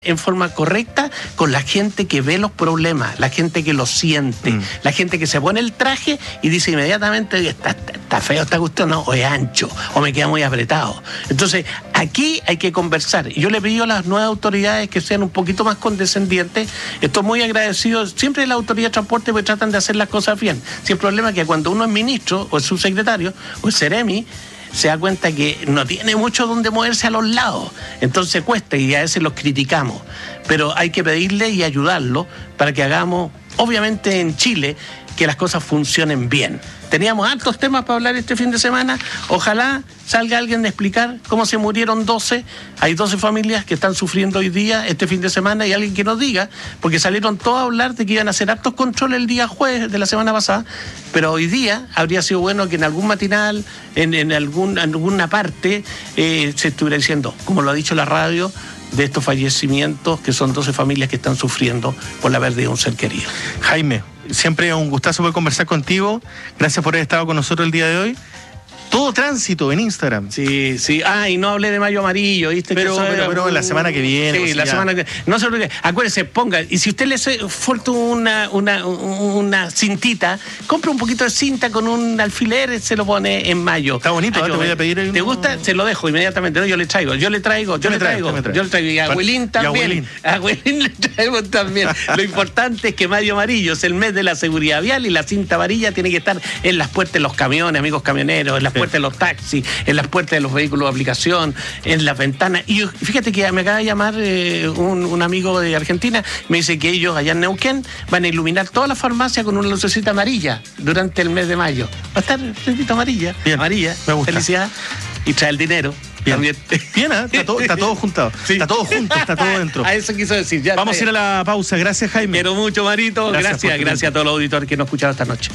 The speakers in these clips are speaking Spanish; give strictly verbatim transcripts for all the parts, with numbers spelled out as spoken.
en forma correcta con la gente que ve los problemas, la gente que los siente, mm. la gente que se pone el traje y dice inmediatamente, está, está, está feo esta cuestión, no, o es ancho, o me queda muy apretado. Entonces, aquí hay que conversar. Y yo le pido a las nuevas autoridades que sean un poquito más condescendientes. Estoy muy agradecido siempre de la autoridad de transporte porque tratan de hacer las cosas bien. Si el problema es que cuando uno es ministro, o es subsecretario, o es seremi, se da cuenta que no tiene mucho donde moverse a los lados, entonces cuesta y a veces los criticamos, pero hay que pedirle y ayudarlo para que hagamos, obviamente en Chile, que las cosas funcionen bien. Teníamos hartos temas para hablar este fin de semana, ojalá salga alguien a explicar cómo se murieron doce, hay doce familias que están sufriendo hoy día, este fin de semana, y alguien que nos diga, porque salieron todos a hablar de que iban a hacer hartos controles el día jueves de la semana pasada, pero hoy día habría sido bueno que en algún matinal, en, en, algún, en alguna parte, eh, se estuviera diciendo, como lo ha dicho la radio, de estos fallecimientos, que son doce familias que están sufriendo por la pérdida de un ser querido. Jaime, siempre un gustazo poder conversar contigo. Gracias por haber estado con nosotros el día de hoy. Todo tránsito en Instagram. Sí, sí. Ah, y no hablé de Mayo Amarillo, ¿viste? Pero, que pero, pero un... la semana que viene. Sí, pues, la ya. semana que no se olvide. Acuérdese, ponga. Y si usted le falta una, una, una cintita, compra un poquito de cinta con un alfiler, se lo pone en mayo. Está bonito, Mayo, te voy a pedir. ¿Te uno... gusta? Se lo dejo inmediatamente. No, yo le traigo, yo le traigo, yo le traigo, traigo, traigo. yo le traigo. Y a Abuelín también. A Abuelín le traemos también. Lo importante es que Mayo Amarillo es el mes de la seguridad vial y la cinta amarilla tiene que estar en las puertas de los camiones, amigos camioneros, en las puertas de los taxis, en las puertas de los vehículos de aplicación, en las ventanas. Y fíjate que me acaba de llamar eh, un, un amigo de Argentina, me dice que ellos allá en Neuquén van a iluminar toda la farmacia con una lucecita amarilla durante el mes de mayo. Va a estar lucecita amarilla, bien, amarilla, me gusta. Felicidad, y trae el dinero. Bien, también. Bien, ¿eh? está, todo, está todo juntado, sí. Está todo junto, está todo dentro. A eso quiso decir. Ya vamos a ir a la pausa. Gracias, Jaime. Quiero mucho, Marito. Gracias, gracias, gracias a todos los auditores que nos escucharon esta noche.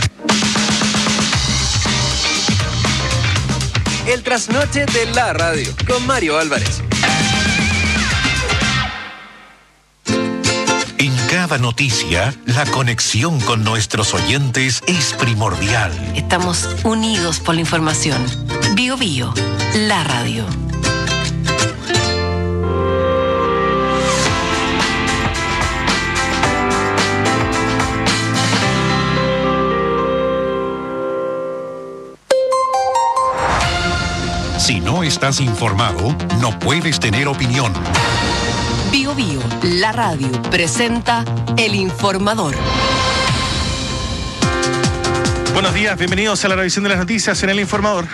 El trasnoche de la radio con Mario Álvarez. En cada noticia, la conexión con nuestros oyentes es primordial. Estamos unidos por la información. Bio Bio, la radio. Si no estás informado, no puedes tener opinión. Bio Bio, la radio, presenta El Informador. Buenos días, bienvenidos a la revisión de las noticias en El Informador.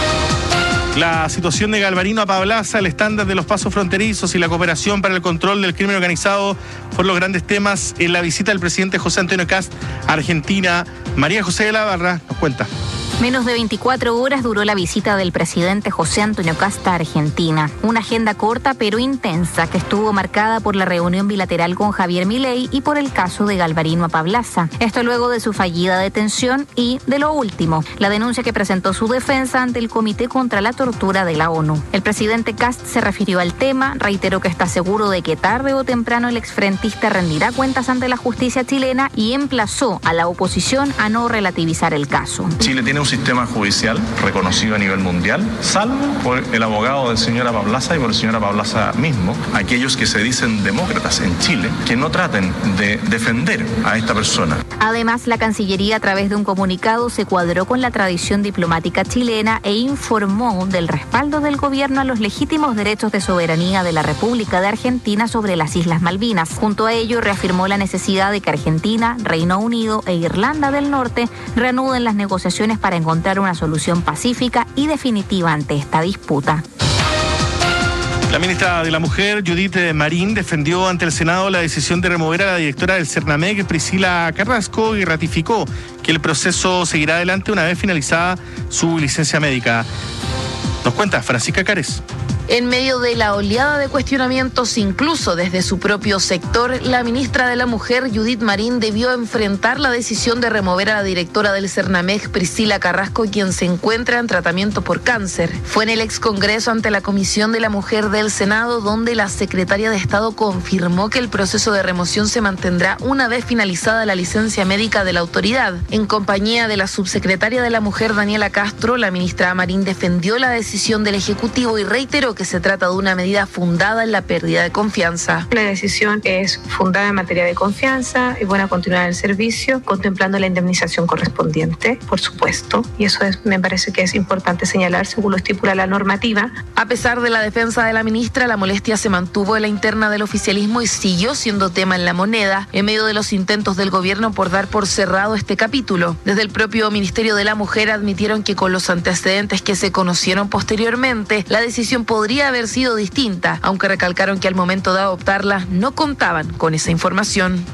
La situación de Galvarino a Pablaza, el estándar de los pasos fronterizos y la cooperación para el control del crimen organizado fueron los grandes temas en la visita del presidente José Antonio Kast a Argentina. María José de la Barra nos cuenta. Menos de veinticuatro horas duró la visita del presidente José Antonio Kast a Argentina. Una agenda corta pero intensa que estuvo marcada por la reunión bilateral con Javier Milei y por el caso de Galvarino a Pablaza. Esto luego de su fallida detención y, de lo último, la denuncia que presentó su defensa ante el Comité contra la Tortura de la ONU. El presidente Kast se refirió al tema, reiteró que está seguro de que tarde o temprano el exfrentista rendirá cuentas ante la justicia chilena y emplazó a la oposición a no relativizar el caso. Chile tiene un sistema judicial reconocido a nivel mundial, salvo por el abogado del señor Pablaza y por el señor Pablaza mismo, aquellos que se dicen demócratas en Chile, que no traten de defender a esta persona. Además, la Cancillería, a través de un comunicado, se cuadró con la tradición diplomática chilena e informó del respaldo del gobierno a los legítimos derechos de soberanía de la República de Argentina sobre las Islas Malvinas. Junto a ello, reafirmó la necesidad de que Argentina, Reino Unido e Irlanda del Norte reanuden las negociaciones para encontrar una solución pacífica y definitiva ante esta disputa. La ministra de la Mujer, Judith Marín, defendió ante el Senado la decisión de remover a la directora del Cernamec, Priscila Carrasco, y ratificó que el proceso seguirá adelante una vez finalizada su licencia médica. Nos cuenta Francisca Cárez. En medio de la oleada de cuestionamientos, incluso desde su propio sector, la ministra de la Mujer, Judith Marín, debió enfrentar la decisión de remover a la directora del Cernamec, Priscila Carrasco, quien se encuentra en tratamiento por cáncer. Fue en el ex Congreso ante la Comisión de la Mujer del Senado, donde la secretaria de Estado confirmó que el proceso de remoción se mantendrá una vez finalizada la licencia médica de la autoridad. En compañía de la subsecretaria de la Mujer, Daniela Castro, la ministra Marín defendió la decisión del Ejecutivo y reiteró aseguró que se trata de una medida fundada en la pérdida de confianza. La decisión es fundada en materia de confianza y buena continuidad del servicio, contemplando la indemnización correspondiente, por supuesto, y eso es, me parece que es importante señalar según lo estipula la normativa. A pesar de la defensa de la ministra, la molestia se mantuvo en la interna del oficialismo y siguió siendo tema en La Moneda, en medio de los intentos del gobierno por dar por cerrado este capítulo. Desde el propio Ministerio de la Mujer admitieron que con los antecedentes que se conocieron posteriormente, la decisión podría haber sido distinta, aunque recalcaron que al momento de adoptarla no contaban con esa información.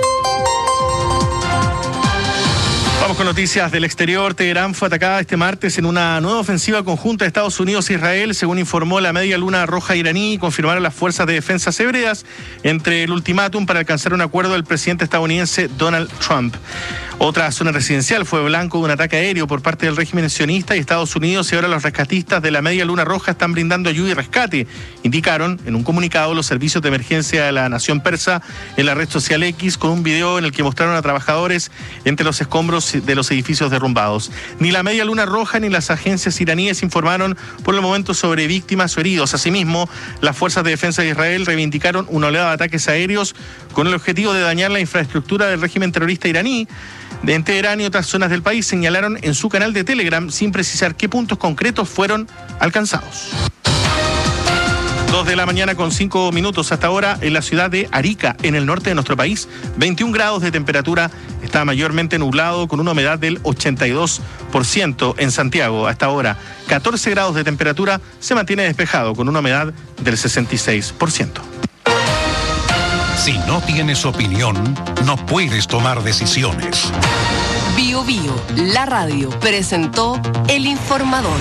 Vamos con noticias del exterior. Teherán fue atacada este martes en una nueva ofensiva conjunta de Estados Unidos e Israel, según informó la Media Luna Roja iraní, y confirmaron las fuerzas de defensa hebreas entre el ultimátum para alcanzar un acuerdo del presidente estadounidense Donald Trump. Otra zona residencial fue blanco de un ataque aéreo por parte del régimen sionista y Estados Unidos, y ahora los rescatistas de la Media Luna Roja están brindando ayuda y rescate, indicaron en un comunicado los servicios de emergencia de la nación persa en la red social X, con un video en el que mostraron a trabajadores entre los escombros de los edificios derrumbados. Ni la Media Luna Roja ni las agencias iraníes informaron por el momento sobre víctimas o heridos. Asimismo, las fuerzas de defensa de Israel reivindicaron una oleada de ataques aéreos con el objetivo de dañar la infraestructura del régimen terrorista iraní. De en Teherán y otras zonas del país señalaron en su canal de Telegram, sin precisar qué puntos concretos fueron alcanzados. Dos de la mañana con cinco minutos hasta ahora en la ciudad de Arica, en el norte de nuestro país. veintiún grados de temperatura, está mayormente nublado con una humedad del ochenta y dos por ciento en Santiago. Hasta ahora, catorce grados de temperatura, se mantiene despejado con una humedad del sesenta y seis por ciento. Si no tienes opinión, no puedes tomar decisiones. Bio Bio, la radio, presentó El Informador.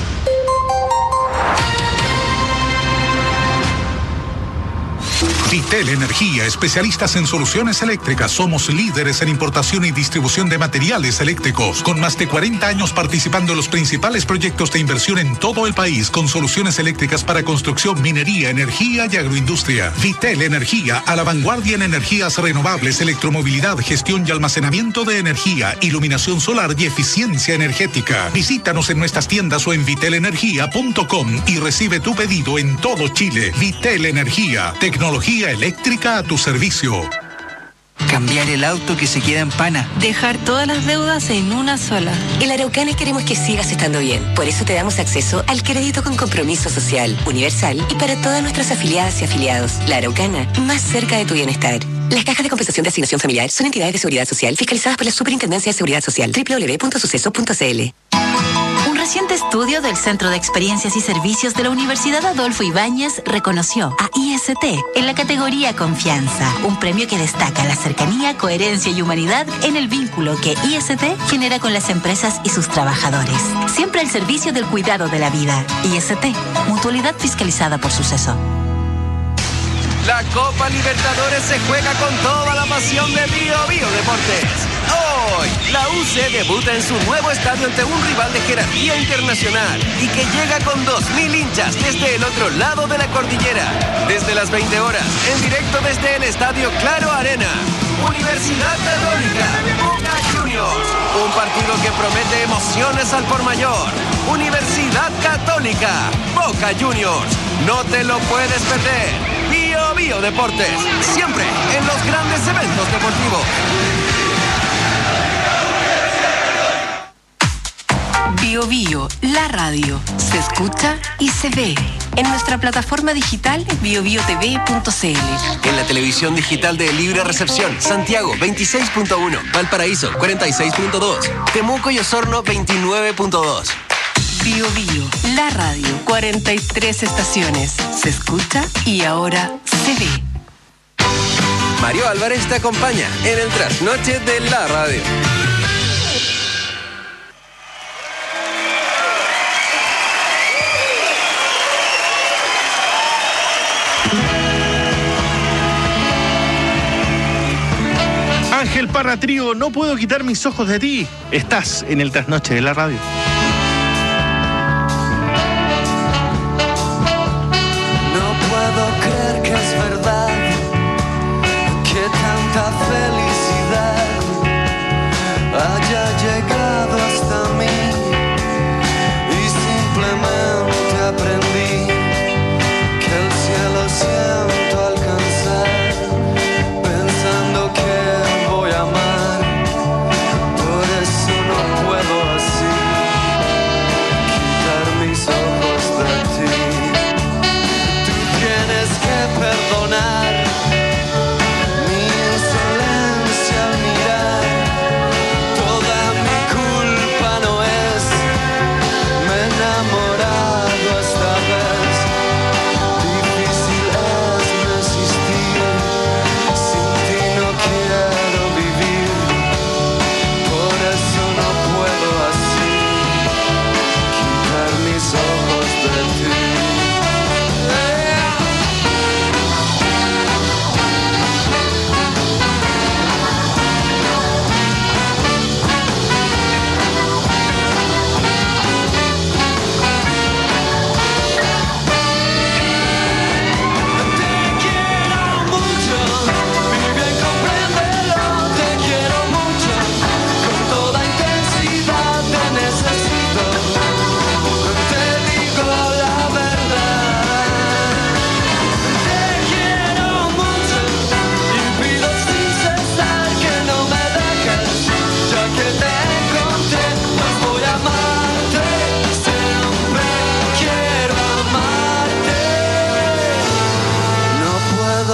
Vitel Energía, especialistas en soluciones eléctricas. Somos líderes en importación y distribución de materiales eléctricos, con más de cuarenta años participando en los principales proyectos de inversión en todo el país, con soluciones eléctricas para construcción, minería, energía y agroindustria. Vitel Energía, a la vanguardia en energías renovables, electromovilidad, gestión y almacenamiento de energía, iluminación solar y eficiencia energética. Visítanos en nuestras tiendas o en vitel energía punto com y recibe tu pedido en todo Chile. Vitel Energía, tecnología eléctrica a tu servicio. Cambiar el auto que se queda en pana. Dejar todas las deudas en una sola. En la Araucana queremos que sigas estando bien. Por eso te damos acceso al crédito con compromiso social, universal y para todas nuestras afiliadas y afiliados. La Araucana, más cerca de tu bienestar. Las cajas de compensación de asignación familiar son entidades de seguridad social fiscalizadas por la Superintendencia de Seguridad Social. doble u doble u doble u punto suceso punto c l. Un reciente estudio del Centro de Experiencias y Servicios de la Universidad Adolfo Ibáñez reconoció a I S T en la categoría Confianza, un premio que destaca la cercanía, coherencia y humanidad en el vínculo que I S T genera con las empresas y sus trabajadores. Siempre al servicio del cuidado de la vida. I S T, mutualidad fiscalizada por Suceso. La Copa Libertadores se juega con toda la pasión de Bio Bio Deportes. Hoy, la U C debuta en su nuevo estadio ante un rival de jerarquía internacional y que llega con dos mil hinchas desde el otro lado de la cordillera. Desde las veinte horas, en directo desde el Estadio Claro Arena. Universidad Católica, Boca Juniors. Un partido que promete emociones al por mayor. Universidad Católica, Boca Juniors. No te lo puedes perder. Bio Bio Deportes, siempre en los grandes eventos deportivos. Bio Bio, la radio, se escucha y se ve. En nuestra plataforma digital bio bio t v punto c l. En la televisión digital de Libre Recepción, Santiago veintiséis punto uno, Valparaíso cuarenta y seis punto dos, Temuco y Osorno veintinueve punto dos. Bio Bio, la radio, cuarenta y tres estaciones. Se escucha y ahora se ve. Mario Álvarez te acompaña en el trasnoche de la radio. Ángel Parra Trío, no puedo quitar mis ojos de ti. Estás en el trasnoche de la radio. No puedo creer que es verdad, que tanta felicidad haya llegado hasta mí y simplemente aprendí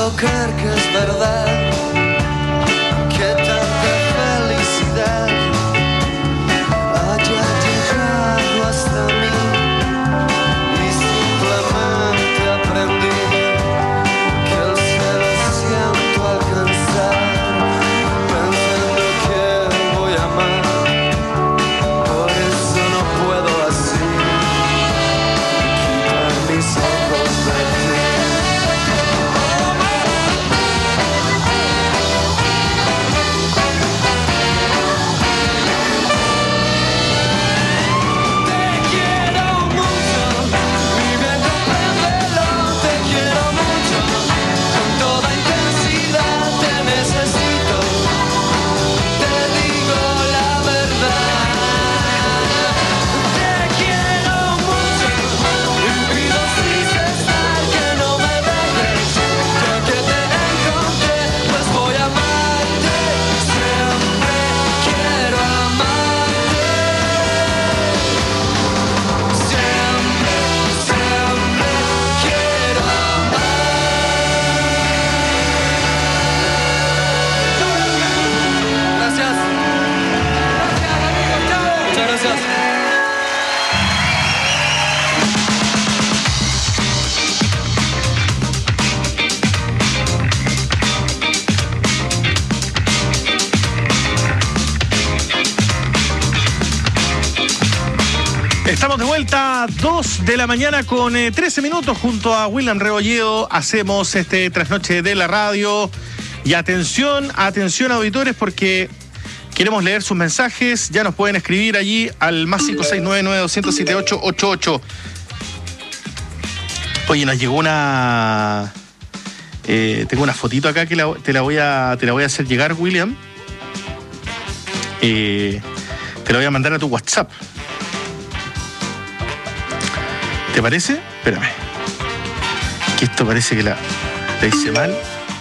puedo creer que es verdad, que tanta felicidad haya llegado hasta mí y simplemente aprendí que el cielo siento alcanzar, pensando que voy a amar, por eso no puedo así quitar mis ojos de ti. Estamos de vuelta, dos de la mañana con eh, trece minutos, junto a William Rebolledo. Hacemos este trasnoche de la radio. Y atención, atención auditores, porque queremos leer sus mensajes. Ya nos pueden escribir allí al más cinco seis nueve nueve dos cero cero siete ocho ocho ocho. Oye, nos llegó una... Eh, tengo una fotito acá que la, te, la voy a, te la voy a hacer llegar, William. Eh, te la voy a mandar a tu WhatsApp. ¿Te parece? Espérame. Que esto parece que la, la hice mal.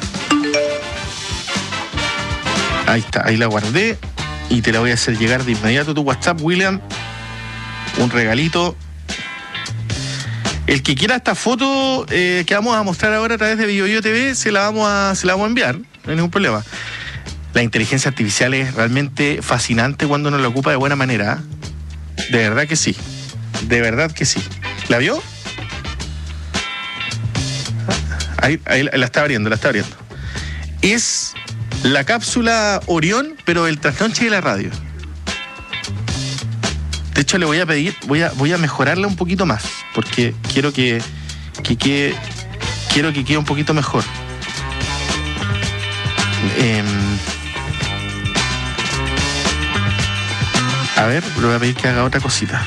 Ahí está, ahí la guardé. Y te la voy a hacer llegar de inmediato a tu WhatsApp, William. Un regalito. El que quiera esta foto eh, que vamos a mostrar ahora a través de BioBio T V, se la vamos a, se la vamos a enviar. No hay ningún problema. La inteligencia artificial es realmente fascinante cuando uno la ocupa de buena manera. De verdad que sí. De verdad que sí. ¿La vio? Ahí, ahí la está abriendo, la está abriendo. Es la cápsula Orión, pero el trasnoche de la radio. De hecho, le voy a pedir, voy a, voy a mejorarla un poquito más, porque quiero que, que quede, quiero que quede un poquito mejor. Eh, a ver, le voy a pedir que haga otra cosita.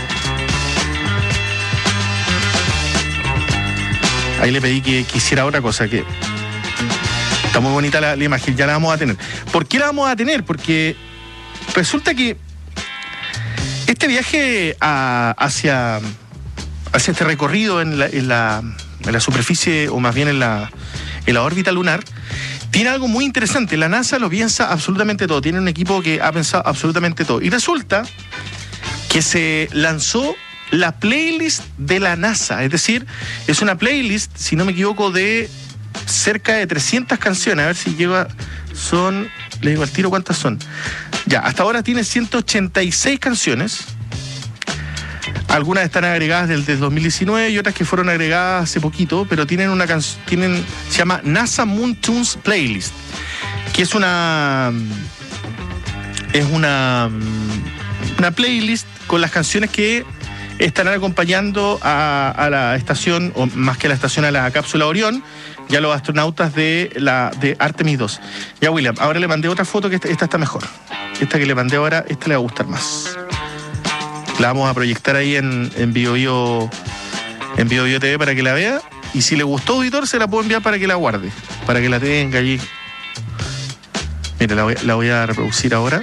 Ahí le pedí que, que hiciera otra cosa, que está muy bonita la, la imagen, ya la vamos a tener. ¿Por qué la vamos a tener? Porque resulta que este viaje a, hacia, hacia este recorrido en la, en, la, en la superficie, o más bien en la, en la órbita lunar, tiene algo muy interesante. La NASA lo piensa absolutamente todo, tiene un equipo que ha pensado absolutamente todo. Y resulta que se lanzó la playlist de la NASA, es decir, es una playlist, si no me equivoco, de cerca de trescientas canciones. A ver si llega, son, le digo al tiro cuántas son. Ya, hasta ahora tiene ciento ochenta y seis canciones. Algunas están agregadas desde el dos mil diecinueve y otras que fueron agregadas hace poquito, pero tienen una canción, tienen, se llama NASA Moon Tunes Playlist, que es una es una una playlist con las canciones que estarán acompañando a, a la estación, o más que a la estación, a la cápsula Orión, y a los astronautas de la de Artemis dos. Ya, William, ahora le mandé otra foto que esta, esta está mejor. Esta que le mandé ahora, esta le va a gustar más. La vamos a proyectar ahí en, en BioBio en BioBio T V para que la vea. Y si le gustó, auditor, se la puedo enviar para que la guarde, para que la tenga allí. Mira, la voy, la voy a reproducir ahora.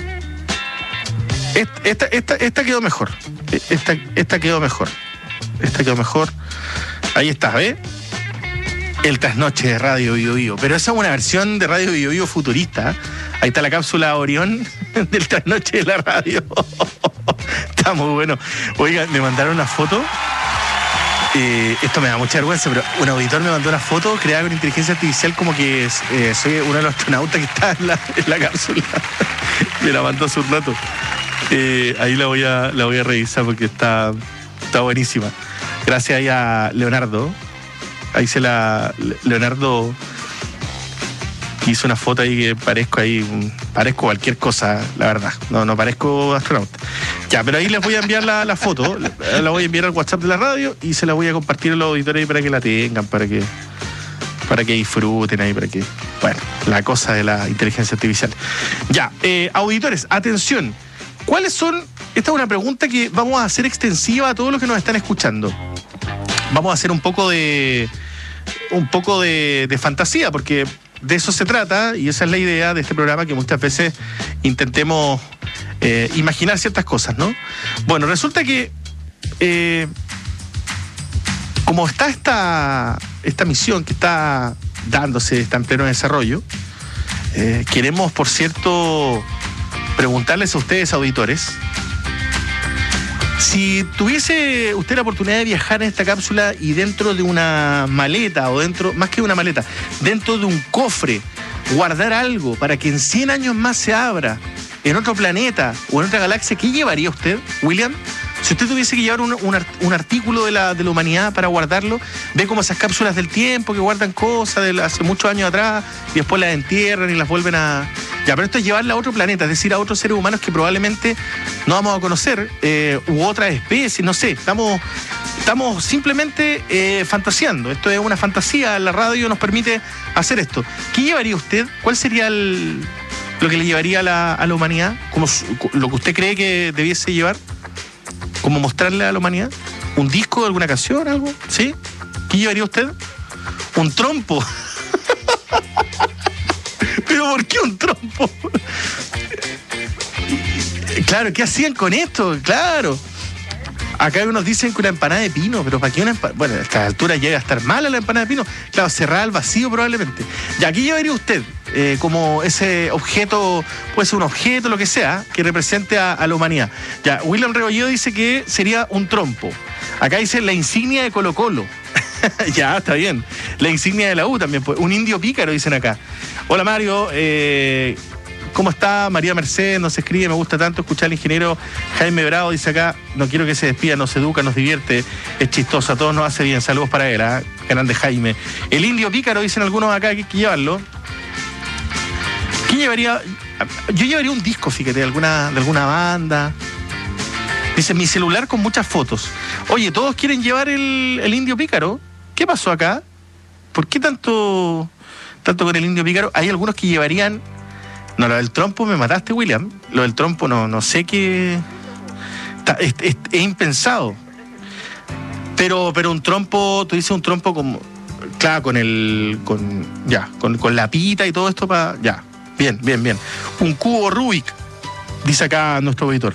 Esta, esta, esta quedó mejor. Esta, esta quedó mejor. Esta quedó mejor. Ahí está, ¿ves? El trasnoche de Radio BioBio. Pero esa es una versión de Radio BioBio futurista. Ahí está la cápsula Orión del trasnoche de la radio. Está muy bueno. Oiga, me mandaron una foto. Eh, esto me da mucha vergüenza, pero un auditor me mandó una foto creada con inteligencia artificial como que eh, soy uno de los astronautas que está en la, en la cápsula. Me la mandó hace un rato. Eh, ahí la voy a la voy a revisar porque está, está buenísima. Gracias ahí a Leonardo. Ahí se la... Leonardo hizo una foto ahí que parezco ahí... Parezco cualquier cosa, la verdad. No, no parezco astronauta. Ya, pero ahí les voy a enviar la, la foto. La voy a enviar al WhatsApp de la radio y se la voy a compartir a los auditores ahí para que la tengan, para que... para que disfruten ahí, para que... Bueno, la cosa de la inteligencia artificial. Ya, eh, auditores, atención. ¿Cuáles son? Esta es una pregunta que vamos a hacer extensiva a todos los que nos están escuchando. Vamos a hacer un poco de... un poco de, de fantasía, porque de eso se trata y esa es la idea de este programa, que muchas veces intentemos eh, imaginar ciertas cosas, ¿no? Bueno, resulta que... Eh, como está esta, esta misión que está dándose, está en pleno desarrollo, eh, queremos, por cierto, preguntarles a ustedes, auditores, si tuviese usted la oportunidad de viajar en esta cápsula y dentro de una maleta, o dentro, más que de una maleta, dentro de un cofre, guardar algo para que en cien años más se abra en otro planeta o en otra galaxia, ¿qué llevaría usted, William? Si usted tuviese que llevar un, un, un artículo de la, de la humanidad para guardarlo, ve como esas cápsulas del tiempo que guardan cosas de hace muchos años atrás y después las entierran y las vuelven a... Ya, pero esto es llevarla a otro planeta, es decir, a otros seres humanos que probablemente no vamos a conocer, eh, u otras especies, no sé, estamos, estamos simplemente eh, fantaseando. Esto es una fantasía, la radio nos permite hacer esto. ¿Qué llevaría usted? ¿Cuál sería el, lo que le llevaría a la, a la humanidad? Como su, lo que usted cree que debiese llevar, como mostrarle a la humanidad. ¿Un disco, alguna canción, algo? ¿Sí? ¿Qué llevaría usted? Un trompo. ¿Pero por qué un trompo? Claro, ¿qué hacían con esto? Claro. Acá unos dicen que una empanada de pino, pero ¿para qué una empanada? Bueno, a esta altura llega a estar mala la empanada de pino. Claro, cerrada al vacío probablemente. Ya, ¿qué llevaría usted? Eh, como ese objeto, puede ser un objeto, lo que sea, que represente a, a la humanidad. Ya, William Rebolledo dice que sería un trompo. Acá dice la insignia de Colo Colo. Ya, está bien. La insignia de la U también. Pues. Un indio pícaro, dicen acá. Hola, Mario. Eh, ¿Cómo está? María Mercedes nos escribe. Me gusta tanto escuchar al ingeniero Jaime Bravo. Dice acá, no quiero que se despida, nos educa, nos divierte. Es chistoso, a todos nos hace bien. Saludos para él, ¿eh? Grande Jaime. El indio pícaro, dicen algunos acá, que hay que llevarlo. ¿Qué llevaría? Yo llevaría un disco, fíjate, de alguna, de alguna banda. Dice, mi celular con muchas fotos. Oye, todos quieren llevar el, el indio pícaro. ¿Qué pasó acá? ¿Por qué tanto, tanto con el indio pícaro? Hay algunos que llevarían... No, lo del trompo me mataste, William. Lo del trompo no, no sé qué... Está, es, es, es impensado. Pero, pero un trompo, tú dices un trompo como... Claro, con el... con ya, con, con la pita y todo esto para... Ya, bien, bien, bien. Un cubo Rubik, dice acá nuestro auditor.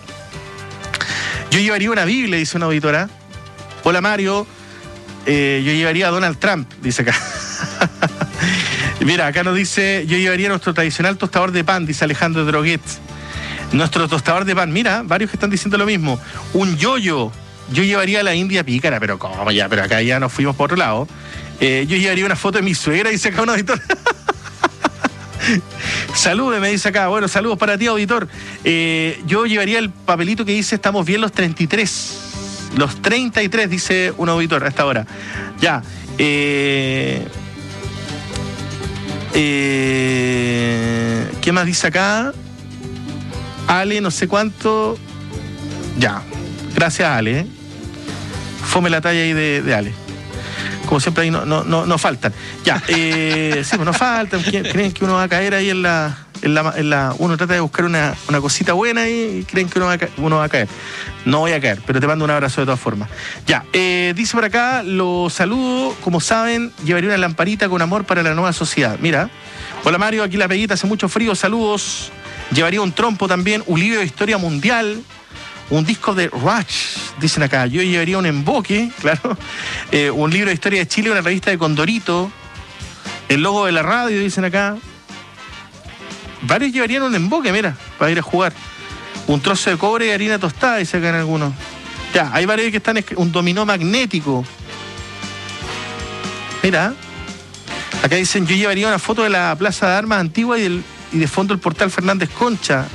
Yo llevaría una Biblia, dice una auditora. Hola, Mario. Eh, yo llevaría a Donald Trump, dice acá. Mira, acá nos dice, yo llevaría nuestro tradicional tostador de pan, dice Alejandro Droguet. Nuestro tostador de pan, mira, varios que están diciendo lo mismo. Un yoyo. Yo llevaría a la India pícara, pero ¿cómo ya? Pero acá ya nos fuimos por otro lado. Eh, yo llevaría una foto de mi suegra, dice acá un auditor. Salude, me dice acá. Bueno, saludos para ti, auditor. Eh, yo llevaría el papelito que dice estamos bien los treinta y tres. Los treinta y tres, dice un auditor a esta hora. Ya. Eh, eh, ¿Qué más dice acá? Ale, no sé cuánto. Ya. Gracias, Ale. ¿eh? Fome la talla ahí de, de Ale. Como siempre ahí no, no, no, no faltan. Ya, eh, sí, pues no faltan. Creen que uno va a caer ahí en la... En la, en la uno trata de buscar una, una cosita buena y creen que uno va, a, uno va a caer. No voy a caer, pero te mando un abrazo de todas formas. Ya, eh, dice por acá, los saludo. Como saben, llevaría una lamparita con amor para la nueva sociedad. Mira. Hola, Mario, aquí La Peguita, hace mucho frío, saludos. Llevaría un trompo también, un libro de historia mundial. Un disco de Rush, dicen acá. Yo llevaría un emboque, claro. Eh, un libro de historia de Chile, una revista de Condorito. El logo de la radio, dicen acá. Varios llevarían un emboque, mira, para ir a jugar. Un trozo de cobre y harina tostada, dice acá en algunos. Ya, hay varios que están... Un dominó magnético. Mira. Acá dicen, yo llevaría una foto de la Plaza de Armas antigua y, del, y de fondo el portal Fernández Concha.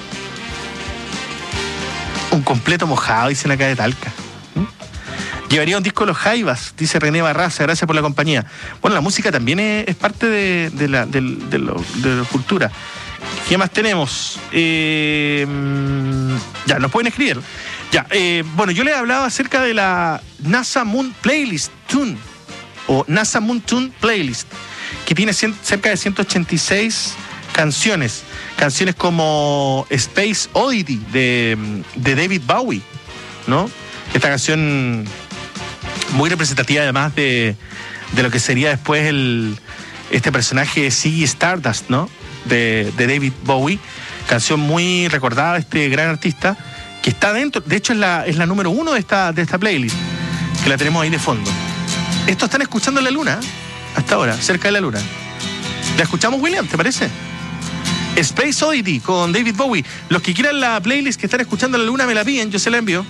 Un completo mojado, dicen acá de Talca. ¿Mm? Llevaría un disco de los Jaivas, dice René Barraza, gracias por la compañía. Bueno, la música también es, es parte de, de, la, de, de, lo, de la cultura. ¿Qué más tenemos? Eh, ya, nos pueden escribir. Ya, eh, bueno, yo les hablaba acerca de la NASA Moon Playlist Tune, o NASA Moon Tune Playlist, que tiene cien, cerca de ciento ochenta y seis canciones. Canciones como Space Oddity de, de David Bowie, ¿no? Esta canción muy representativa además de, de lo que sería después el, este personaje Ziggy Stardust, ¿no? De, de David Bowie. Canción muy recordada de este gran artista, que está dentro, de hecho es la, es la número uno de esta, de esta playlist, que la tenemos ahí de fondo. Esto están escuchando en la luna, hasta ahora, cerca de la luna. ¿La escuchamos, William? ¿Te parece? Space Oddity con David Bowie. Los que quieran la playlist que están escuchando en la luna me la piden, yo se la envío.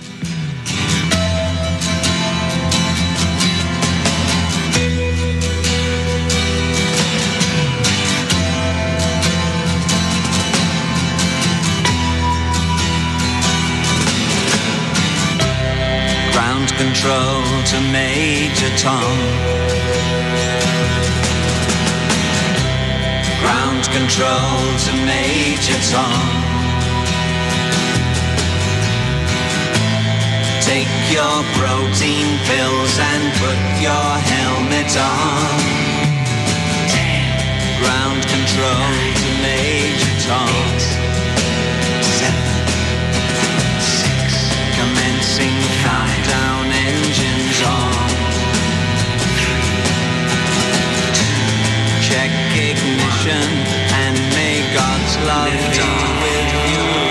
Ground control to Major Tom. Ground control to Major Tom. Take your protein pills and put your helmet on. Ground control to Major Tom. Seven, six, commencing countdown, engines on. Check ignition and may God's love be with you.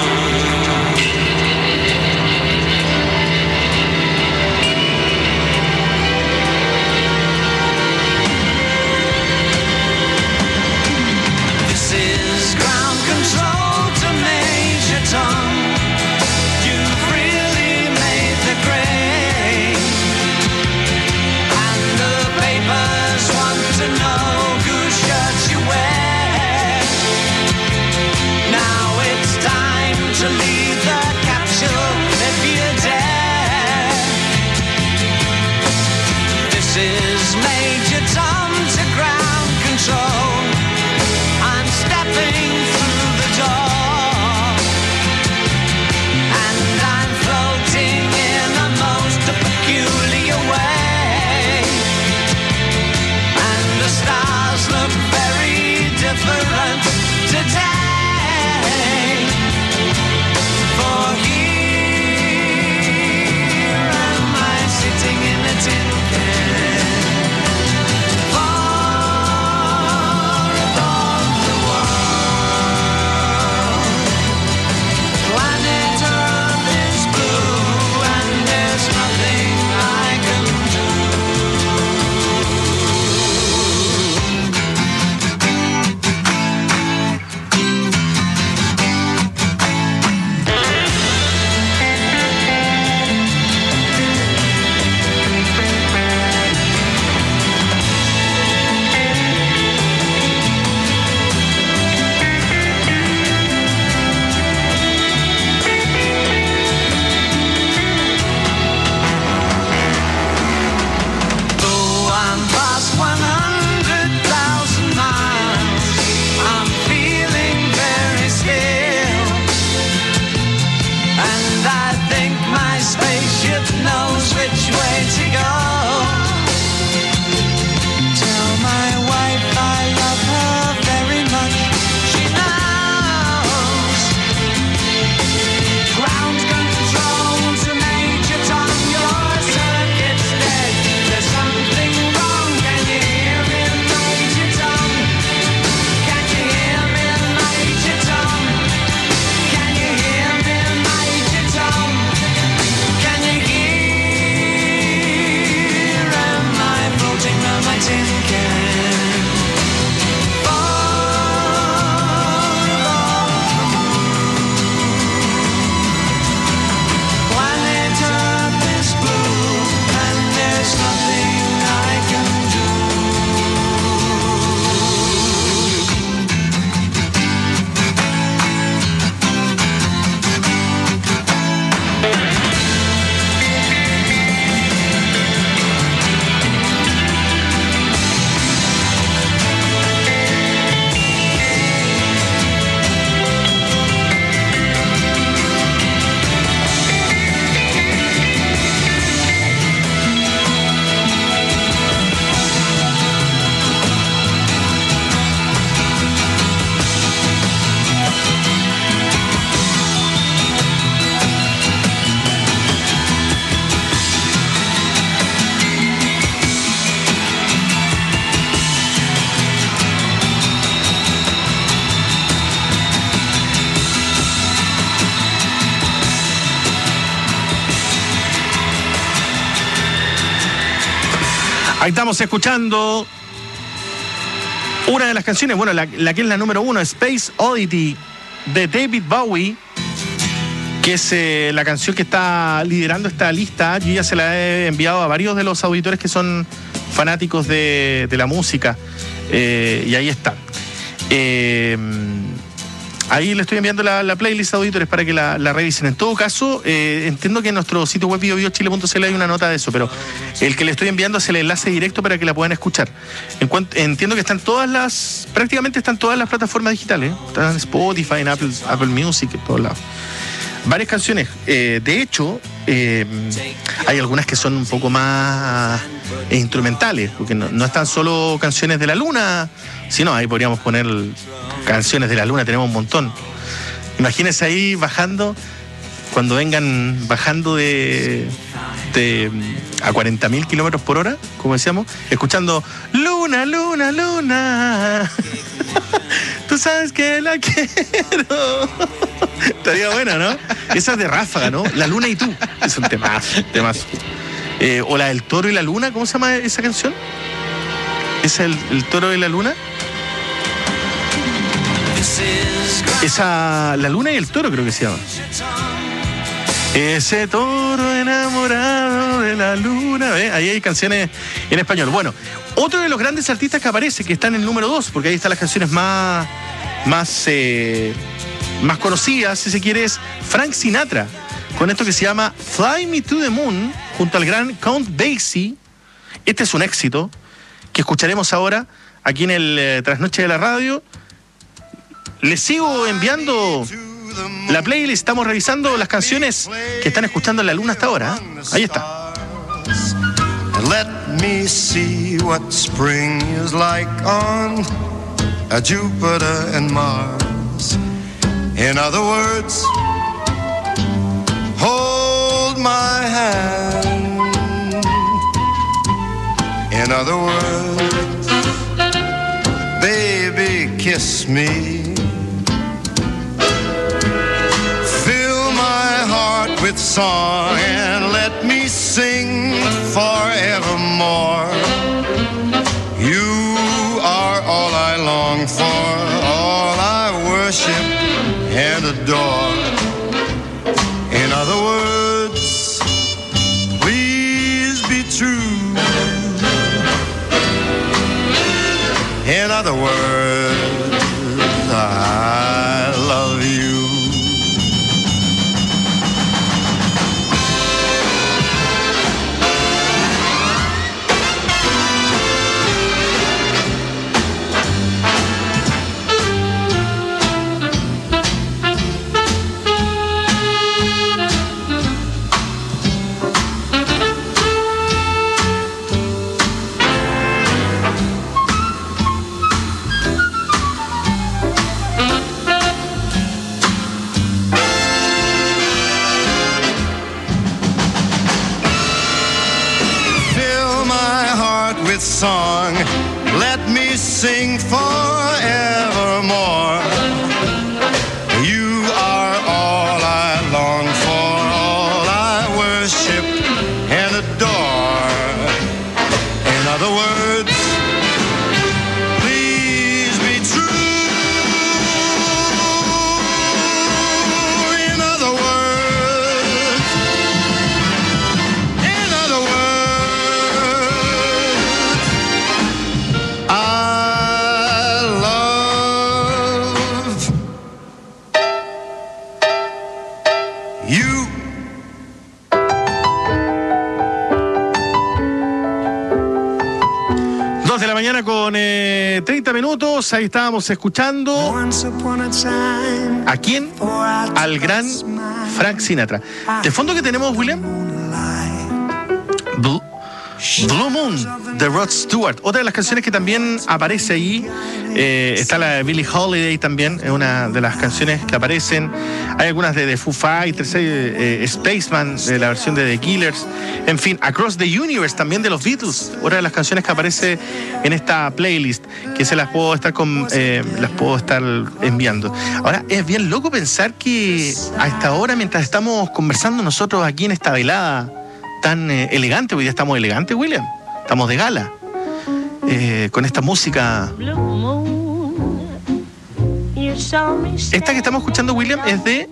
This is ground control to Major Tom. You've really made the grade, and the papers want to know whose shirt you wear. Now Ahí estamos escuchando una de las canciones, bueno, la, la que es la número uno, Space Oddity, de David Bowie, que es eh, la canción que está liderando esta lista. Yo ya se la he enviado a varios de los auditores que son fanáticos de, de la música, eh, y ahí está. Eh, Ahí le estoy enviando la, la playlist a auditores para que la, la revisen. En todo caso, eh, entiendo que en nuestro sitio web bio bio chile punto c l hay una nota de eso, pero el que le estoy enviando es el enlace directo para que la puedan escuchar. En cuanto, entiendo que están todas las, prácticamente están todas las plataformas digitales, ¿eh? Están en Spotify, en Apple, Apple Music, en todos lados. Varias canciones. Eh, de hecho, eh, hay algunas que son un poco más eh, instrumentales, porque no, no están solo canciones de la luna, sino ahí podríamos poner canciones de la luna, tenemos un montón. Imagínense ahí bajando, cuando vengan bajando de, de a cuarenta mil kilómetros por hora, como decíamos, escuchando Luna, Luna, Luna. Tú sabes que la quiero. Estaría buena, ¿no? Esa es de Ráfaga, ¿no? La luna y tú. Es un temazo, temazo. Eh, o la del toro y la luna, ¿cómo se llama esa canción? ¿Es el, el toro y la luna? Esa, la luna y el toro creo que se llama. Ese toro enamorado de la luna. ¿Ve? Ahí hay canciones en español. Bueno, otro de los grandes artistas que aparece, que está en el número dos, porque ahí están las canciones más, más, eh, más conocidas, si se quiere, es Frank Sinatra, con esto que se llama Fly Me to the Moon, junto al gran Count Basie. Este es un éxito que escucharemos ahora aquí en el eh, Trasnoche de la Radio. Les sigo enviando la playlist, estamos revisando las canciones que están escuchando en la luna hasta ahora, ¿eh? Ahí está. Let me see what spring is like on a Jupiter and Mars. In other words, hold my hand. In other words, baby, kiss me. With song and let me sing forevermore. You are all I long for, all I worship and adore. In other words, please be true. In other words, I love you. Song, let me sing forevermore. You are all I long for, all I worship and adore. In other words, please be true. In other words, in other words, mañana con eh, treinta minutos, ahí estábamos escuchando ¿a quién? Al gran Frank Sinatra. De fondo que tenemos, William, Blue, Blue Moon de Rod Stewart, otra de las canciones que también aparece ahí. Eh, está la de Billie Holiday también, es una de las canciones que aparecen. Hay algunas de, de Foo Fighters, eh, Spaceman, de la versión de The Killers, en fin, Across the Universe también de los Beatles, otra de las canciones que aparece en esta playlist, que se las puedo estar con, eh, las puedo estar enviando. Ahora, es bien loco pensar que a esta hora, mientras estamos conversando nosotros aquí en esta velada tan eh, elegante, hoy día estamos elegantes, William, estamos de gala eh, con esta música. Esta que estamos escuchando, William, es de...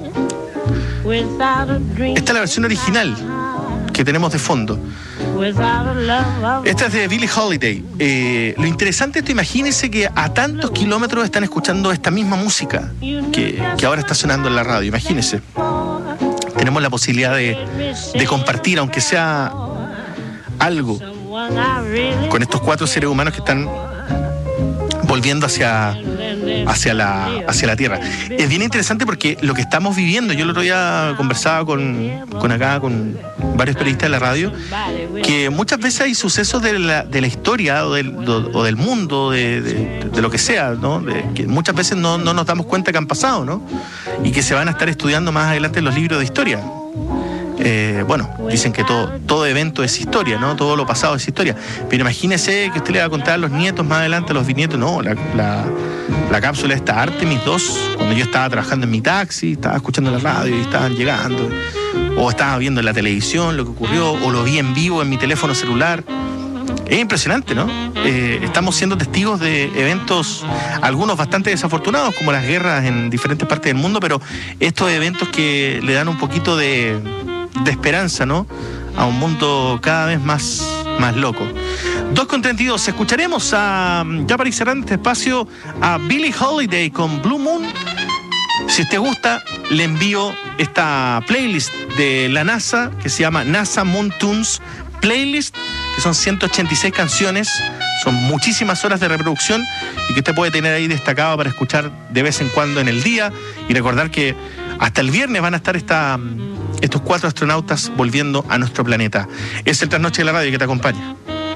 Esta es la versión original que tenemos de fondo. Esta es de Billie Holiday. Eh, lo interesante es esto, imagínense que a tantos kilómetros están escuchando esta misma música que, que ahora está sonando en la radio. Imagínense. Tenemos la posibilidad de, de compartir, aunque sea algo, con estos cuatro seres humanos que están volviendo hacia, hacia, la, hacia la Tierra. Es bien interesante porque lo que estamos viviendo, yo el otro día conversaba con, con acá, con varios periodistas de la radio, que muchas veces hay sucesos de la, de la historia o del, o del mundo, de, de, de lo que sea, ¿no? De, que muchas veces no, no nos damos cuenta que han pasado, ¿no? Y que se van a estar estudiando más adelante en los libros de historia. Eh, bueno, dicen que todo, todo evento es historia, ¿no? Todo lo pasado es historia. Pero imagínese que usted le va a contar a los nietos más adelante, a los bisnietos, no, la, la, la cápsula esta Artemis dos, cuando yo estaba trabajando en mi taxi, estaba escuchando la radio y estaban llegando, o estaba viendo en la televisión lo que ocurrió, o lo vi en vivo en mi teléfono celular. Es impresionante, ¿no? Eh, estamos siendo testigos de eventos, algunos bastante desafortunados, como las guerras en diferentes partes del mundo, pero estos eventos que le dan un poquito de, de esperanza, ¿no? A un mundo cada vez más, más loco. dos con treinta y dos, escucharemos a, ya para ir cerrando este espacio, a Billie Holiday con Blue Moon. Si usted gusta, le envío esta playlist de la NASA que se llama NASA Moon Tunes Playlist, que son ciento ochenta y seis canciones, son muchísimas horas de reproducción y que usted puede tener ahí destacado para escuchar de vez en cuando en el día, y recordar que hasta el viernes van a estar esta, estos cuatro astronautas volviendo a nuestro planeta. Es el Trasnoche de la Radio que te acompaña.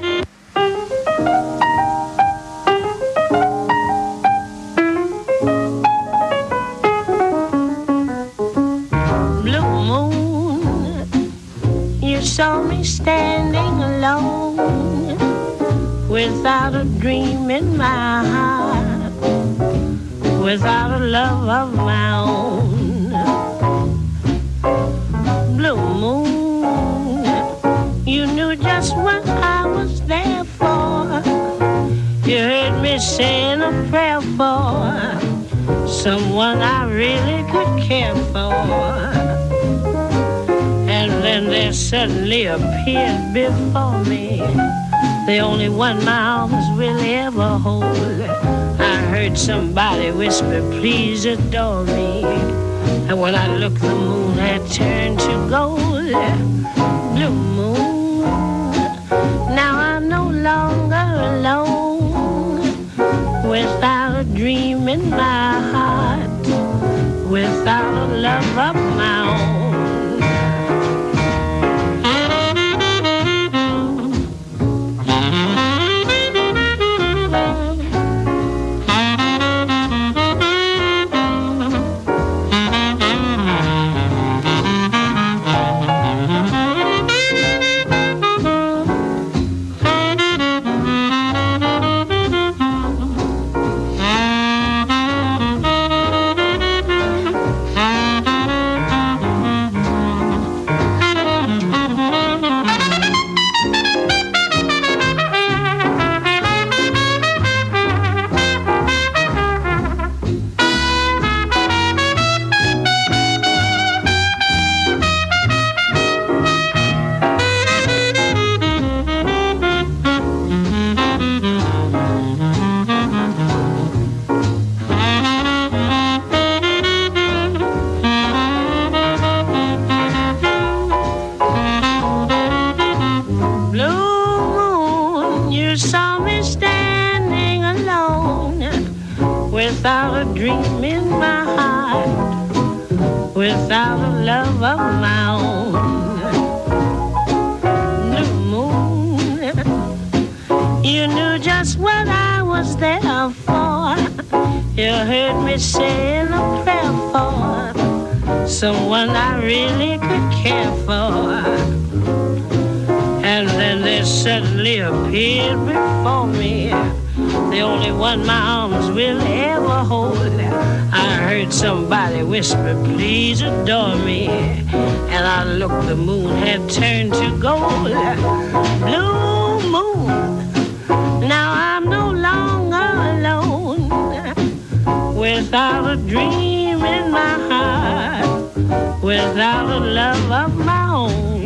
Saw me standing alone without a dream in my heart, without a love of my own. Blue moon, you knew just what I was there for. You heard me saying a prayer for someone I really could care for. And then there suddenly appeared before me the only one my arms will ever hold. I heard somebody whisper, please adore me. And when I looked, the moon had turned to gold. Blue moon, now I'm no longer alone, without a dream in my heart, without a love of my own. Without a dream in my heart, without a love of my own. Blue moon, you knew just what I was there for. You heard me saying a prayer for someone I really could care for. And then there suddenly appeared before me the only one my arms will ever hold. I heard somebody whisper, please adore me. And I looked, the moon had turned to gold. Blue without a dream in my heart, without a love of my own.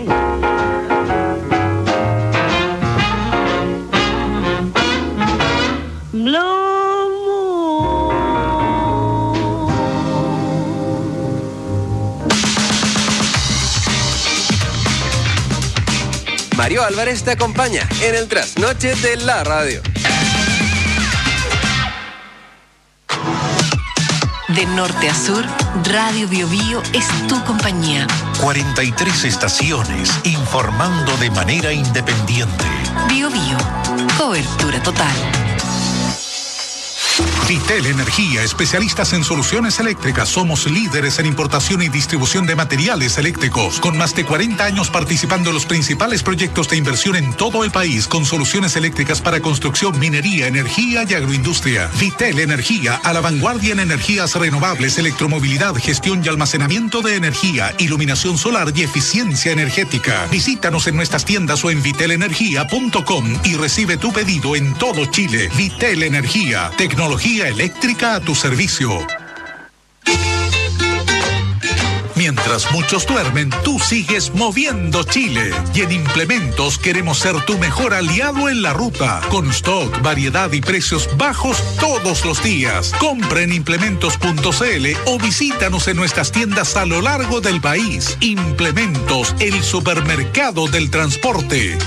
Blue Mario Álvarez te acompaña en el trasnoche de la radio. De norte a sur, Radio Bio Bio es tu compañía. cuarenta y tres estaciones informando de manera independiente. Bio Bio, cobertura total. Vitel Energía, especialistas en soluciones eléctricas. Somos líderes en importación y distribución de materiales eléctricos, con más de cuarenta años participando en los principales proyectos de inversión en todo el país, con soluciones eléctricas para construcción, minería, energía y agroindustria. Vitel Energía, a la vanguardia en energías renovables, electromovilidad, gestión y almacenamiento de energía, iluminación solar y eficiencia energética. Visítanos en nuestras tiendas o en vitel energía punto com y recibe tu pedido en todo Chile. Vitel Energía, tecnología eléctrica a tu servicio. Mientras muchos duermen, tú sigues moviendo Chile. Y en Implementos queremos ser tu mejor aliado en la ruta. Con stock, variedad y precios bajos todos los días. Compra en implementos punto cl o visítanos en nuestras tiendas a lo largo del país. Implementos, el supermercado del transporte.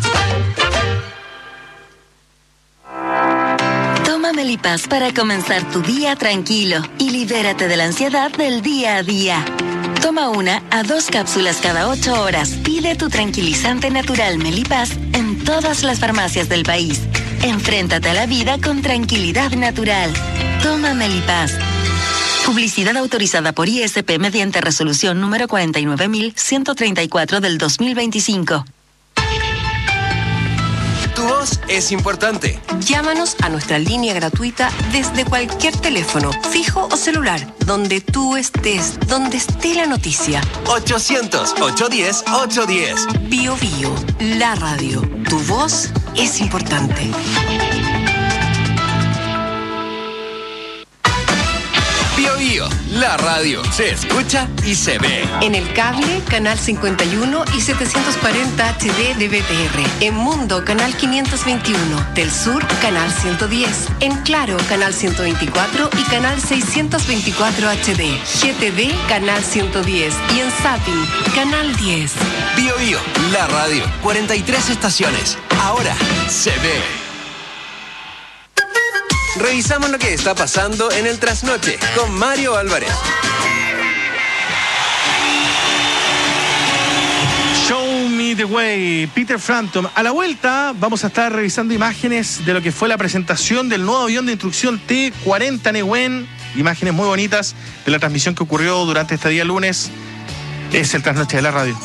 Melipaz para comenzar tu día tranquilo y libérate de la ansiedad del día a día. Toma una a dos cápsulas cada ocho horas. Pide tu tranquilizante natural Melipaz en todas las farmacias del país. Enfréntate a la vida con tranquilidad natural. Toma Melipaz. Publicidad autorizada por I S P mediante resolución número cuarenta y nueve mil ciento treinta y cuatro del dos mil veinticinco. Tu voz es importante. Llámanos a nuestra línea gratuita desde cualquier teléfono, fijo o celular, donde tú estés, donde esté la noticia. ochocientos, ochocientos diez, ochocientos diez. Bio Bio, la radio. Tu voz es importante. Bio Bio, la radio. Se escucha y se ve. En el cable, canal cincuenta y uno y setecientos cuarenta H D de B T R. En Mundo, canal quinientos veintiuno. Del Sur, canal ciento diez. En Claro, canal ciento veinticuatro y canal seiscientos veinticuatro H D. G T V, canal ciento diez. Y en Zapping, canal diez. Bio Bio, la radio. cuarenta y tres estaciones. Ahora se ve. Revisamos lo que está pasando en el trasnoche con Mario Álvarez. Show me the way, Peter Frampton. A la vuelta vamos a estar revisando imágenes de lo que fue la presentación del nuevo avión de instrucción T cuarenta Nehuen. Imágenes muy bonitas de la transmisión que ocurrió durante este día lunes. Es el trasnoche de la radio.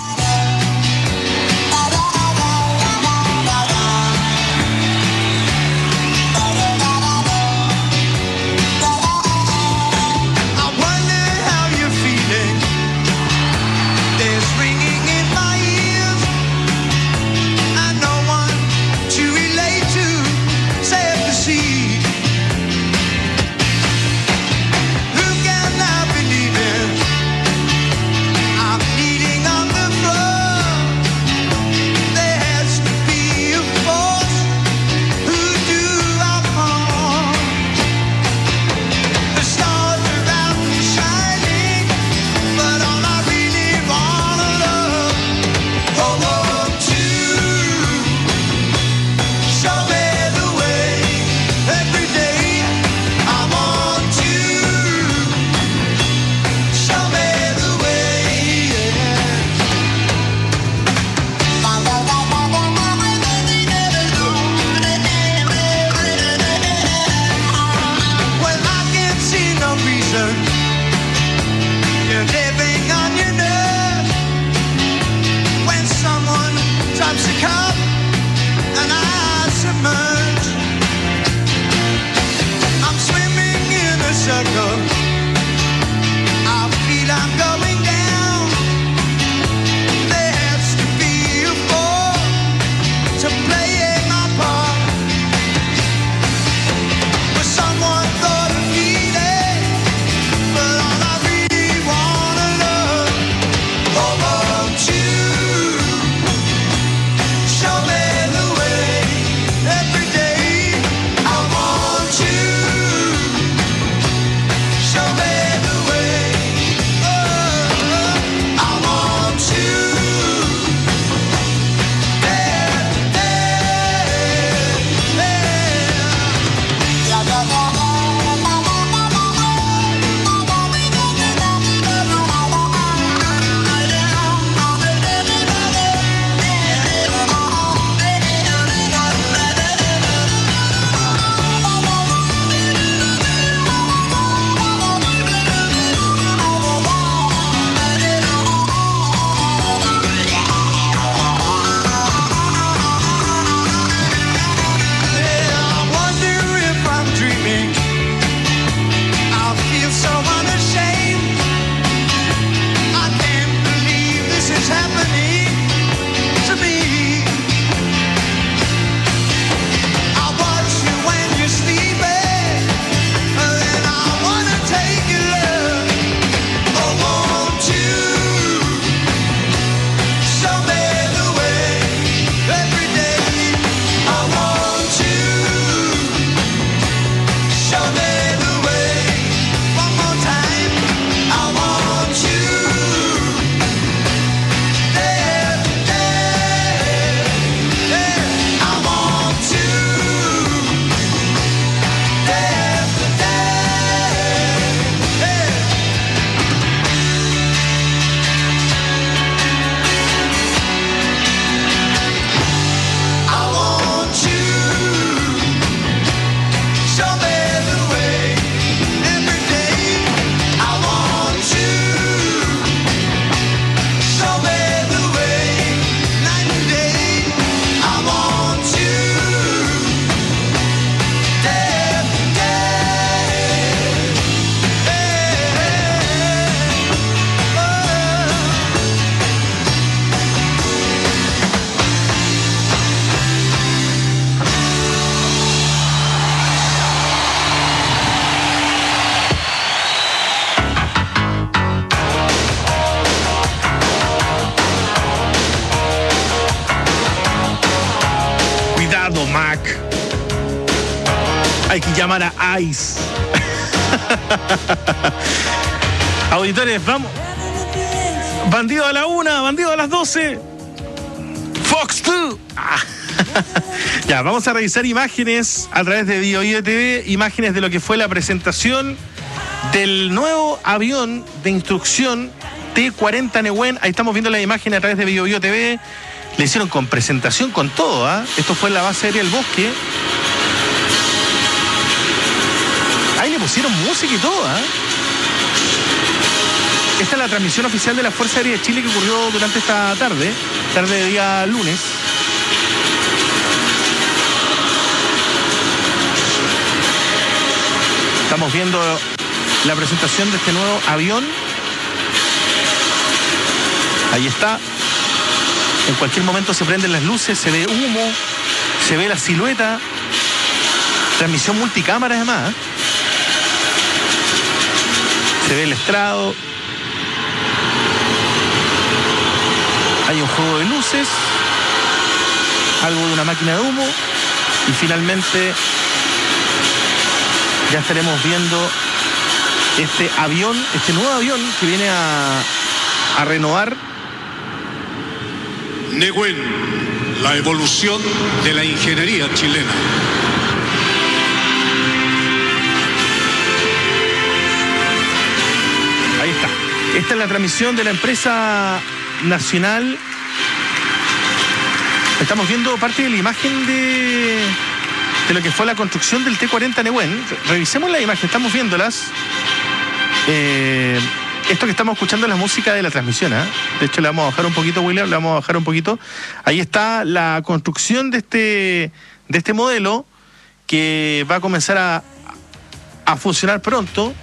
Hay que llamar a ICE. Auditores, vamos. Bandido a la una, bandido a las doce. Fox dos. Ah. Ya, vamos a revisar imágenes a través de Bio Bio T V, imágenes de lo que fue la presentación del nuevo avión de instrucción T cuarenta Nehuen. Ahí estamos viendo la imagen a través de Bio Bio T V. Le hicieron con presentación, con todo, ¿ah? ¿eh? Esto fue en la base aérea del Bosque. Ahí le pusieron música y todo, ¿ah? ¿eh? Esta es la transmisión oficial de la Fuerza Aérea de Chile que ocurrió durante esta tarde, tarde de día lunes. Estamos viendo la presentación de este nuevo avión. Ahí está. En cualquier momento se prenden las luces, se ve humo, se ve la silueta. Transmisión multicámara además. Se ve el estrado. Hay un juego de luces. Algo de una máquina de humo. Y finalmente ya estaremos viendo este avión, este nuevo avión que viene a, a renovar. Nehuen, la evolución de la ingeniería chilena. Ahí está. Esta es la transmisión de la empresa nacional. Estamos viendo parte de la imagen de, de lo que fue la construcción del T cuarenta Nehuen. Revisemos la imagen, estamos viéndolas. Eh, esto que estamos escuchando es la música de la transmisión, ¿eh? De hecho, le vamos a bajar un poquito, William, le vamos a bajar un poquito. Ahí está la construcción de este, de este modelo que va a comenzar a, a funcionar pronto.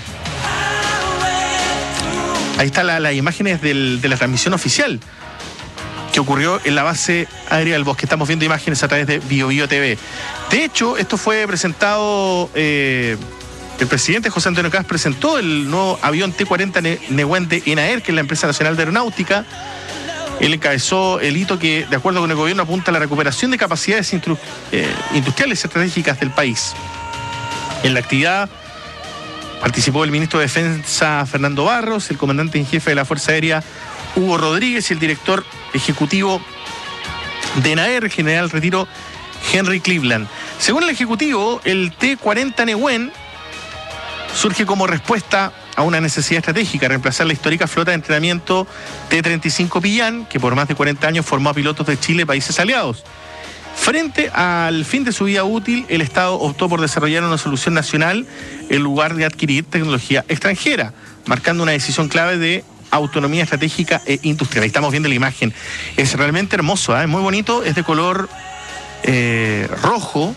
Ahí están la, las imágenes del, de la transmisión oficial que ocurrió en la base aérea del Bosque. Estamos viendo imágenes a través de Bio Bio T V. De hecho, esto fue presentado... Eh, el presidente José Antonio Kast presentó el nuevo avión T cuarenta Nehuen de ENAER, que es la empresa nacional de aeronáutica. Él encabezó el hito que, de acuerdo con el gobierno, apunta a la recuperación de capacidades industri- eh, industriales estratégicas del país. En la actividad participó el ministro de Defensa Fernando Barros, el comandante en jefe de la Fuerza Aérea Hugo Rodríguez y el director ejecutivo de ENAER, general retiro Henry Cleveland. Según el ejecutivo, el T cuarenta Nehuen surge como respuesta a una necesidad estratégica, reemplazar la histórica flota de entrenamiento T treinta y cinco Pillán, que por más de cuarenta años formó a pilotos de Chile y países aliados. Frente al fin de su vida útil, el Estado optó por desarrollar una solución nacional en lugar de adquirir tecnología extranjera, marcando una decisión clave de autonomía estratégica e industrial. Ahí estamos viendo la imagen. Es realmente hermoso, ¿eh? Muy bonito, es de color eh, rojo.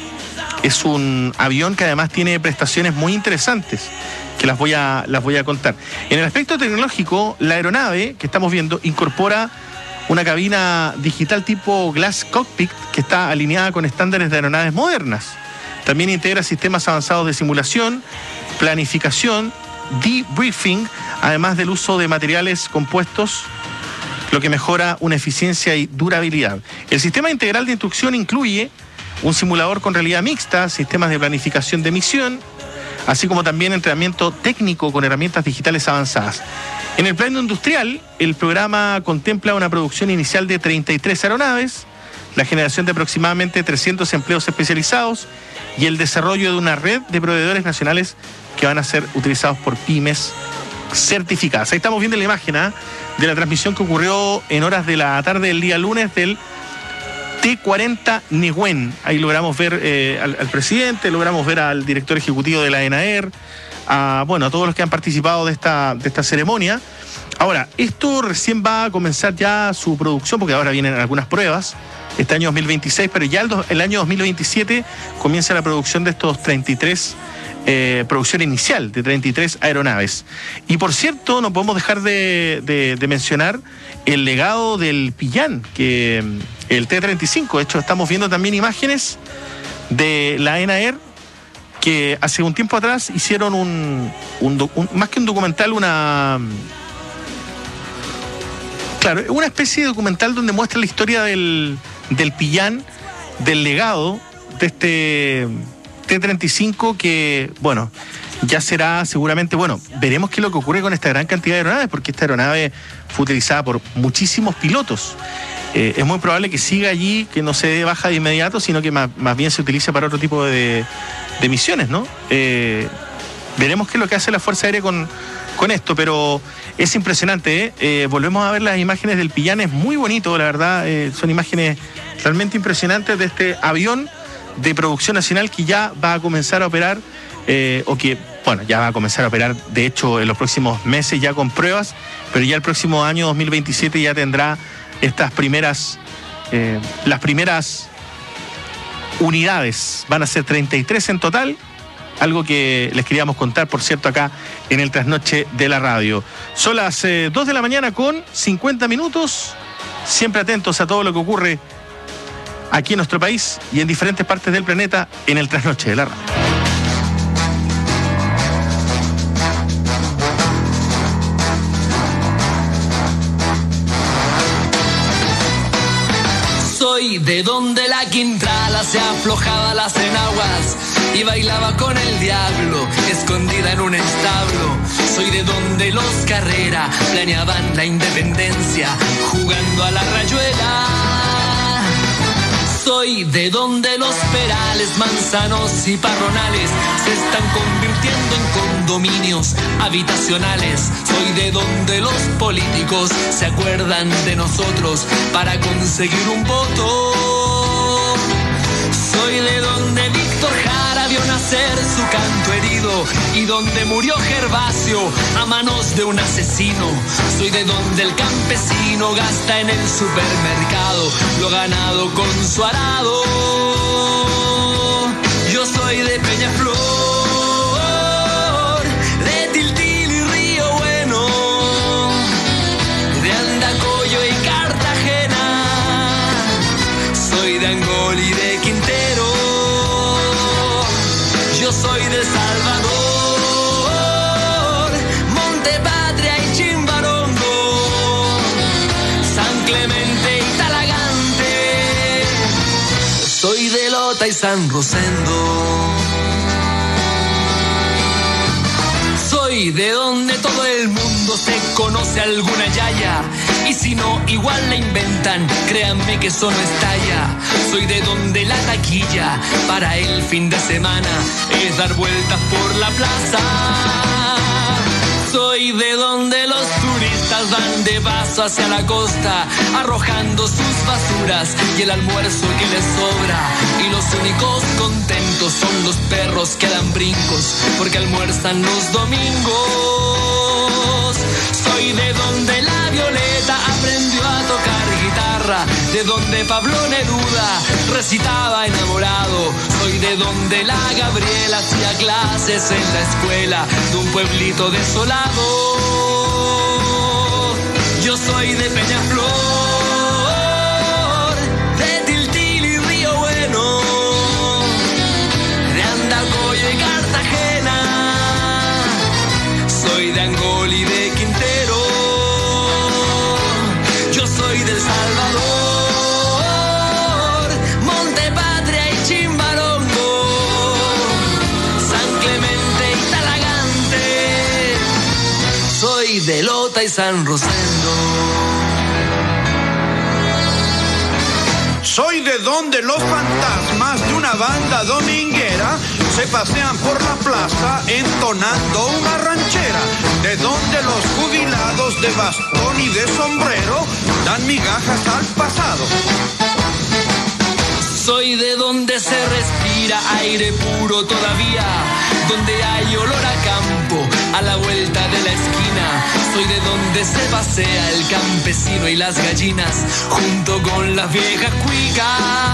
Es un avión que además tiene prestaciones muy interesantes, que las voy a, las voy a contar. En el aspecto tecnológico, la aeronave que estamos viendo incorpora una cabina digital tipo Glass Cockpit que está alineada con estándares de aeronaves modernas. También integra sistemas avanzados de simulación, planificación, debriefing, además del uso de materiales compuestos, lo que mejora una eficiencia y durabilidad. El sistema integral de instrucción incluye un simulador con realidad mixta, sistemas de planificación de misión, así como también entrenamiento técnico con herramientas digitales avanzadas. En el plano industrial, el programa contempla una producción inicial de treinta y tres aeronaves, la generación de aproximadamente trescientos empleos especializados y el desarrollo de una red de proveedores nacionales que van a ser utilizados por pymes certificadas. Ahí estamos viendo la imagen ¿eh? de la transmisión que ocurrió en horas de la tarde del día lunes del T cuarenta Nehuen. Ahí logramos ver eh, al, al presidente, logramos ver al director ejecutivo de la ENAER, a, bueno, a todos los que han participado de esta, de esta ceremonia. Ahora, esto recién va a comenzar ya su producción, porque ahora vienen algunas pruebas, este año dos mil veintiséis, pero ya el, do, el año dos mil veintisiete comienza la producción de estos treinta y tres, eh, producción inicial de treinta y tres aeronaves. Y por cierto, no podemos dejar de, de, de mencionar el legado del Pillán, que el T treinta y cinco, de hecho estamos viendo también imágenes de la ENAER, que hace un tiempo atrás hicieron un, un, un más que un documental, una... Claro, una especie de documental donde muestra la historia del, del Pillán, del legado de este, T treinta y cinco que, bueno, ya será seguramente, bueno, veremos qué es lo que ocurre con esta gran cantidad de aeronaves, porque esta aeronave fue utilizada por muchísimos pilotos. Eh, es muy probable que siga allí, que no se dé baja de inmediato, sino que más, más bien se utilice para otro tipo de, de misiones, ¿no? Eh, veremos qué es lo que hace la Fuerza Aérea con, con esto, pero es impresionante, ¿eh? Eh, volvemos a ver las imágenes del Pillán, es muy bonito, la verdad, eh, son imágenes realmente impresionantes de este avión de producción nacional que ya va a comenzar a operar, eh, o que, bueno, ya va a comenzar a operar, de hecho, en los próximos meses ya con pruebas, pero ya el próximo año dos mil veintisiete ya tendrá estas primeras, eh, las primeras unidades, van a ser treinta y tres en total, algo que les queríamos contar, por cierto, acá en el Trasnoche de la Radio. Son las eh, dos de la mañana con cincuenta minutos, siempre atentos a todo lo que ocurre aquí en nuestro país y en diferentes partes del planeta en el Trasnoche de la Radio. Soy de donde la quintrala se aflojaba las enaguas y bailaba con el diablo, escondida en un establo. Soy de donde los Carrera planeaban la independencia, jugando a la rayuela. Soy de donde los Perales, Manzanos y Parronales se están convirtiendo en condominios habitacionales. Soy de donde los políticos se acuerdan de nosotros para conseguir un voto. Soy de donde Víctor Jara vio nacer su canto herido y donde murió Gervasio a manos de un asesino. Soy de donde el campesino gasta en el supermercado lo ganado con su arado. Yo soy de Peñaflor, de Tiltil y Río Bueno, de Andacollo y Cartagena. Soy de Angol y de Quintero. Yo soy de Salvador, Montepatria y Chimbarongo, San Clemente y Talagante. Soy de Lota y San Rosendo. Soy de donde todo el mundo se conoce alguna yaya, y si no, igual la inventan, créanme que eso no es talla. Soy de donde la taquilla para el fin de semana es dar vueltas por la plaza. Soy de donde los turistas van de paso hacia la costa, arrojando sus basuras y el almuerzo que les sobra. Y los únicos contentos son los perros que dan brincos, porque almuerzan los domingos. Soy de donde la Violeta aprendió a tocar guitarra, de donde Pablo Neruda recitaba enamorado. Soy de donde la Gabriela hacía clases en la escuela de un pueblito desolado. Yo soy de Peñaflor, de Tiltil y Río Bueno, de Andacollo y Cartagena. Soy de Angol y de Quintero. Yo soy del Salvador, Montepatria y Chimbarongo, San Clemente y Talagante. Soy de Lota y San Rosendo. Soy de donde los fantasmas de una banda dominguera se pasean por la plaza entonando una ranchera, de donde los jubilados de bastón y de sombrero dan migajas al pasado. Soy de donde se respira aire puro todavía, donde hay olor a campo a la vuelta de la esquina. Soy de donde se pasea el campesino y las gallinas junto con las viejas cuicas.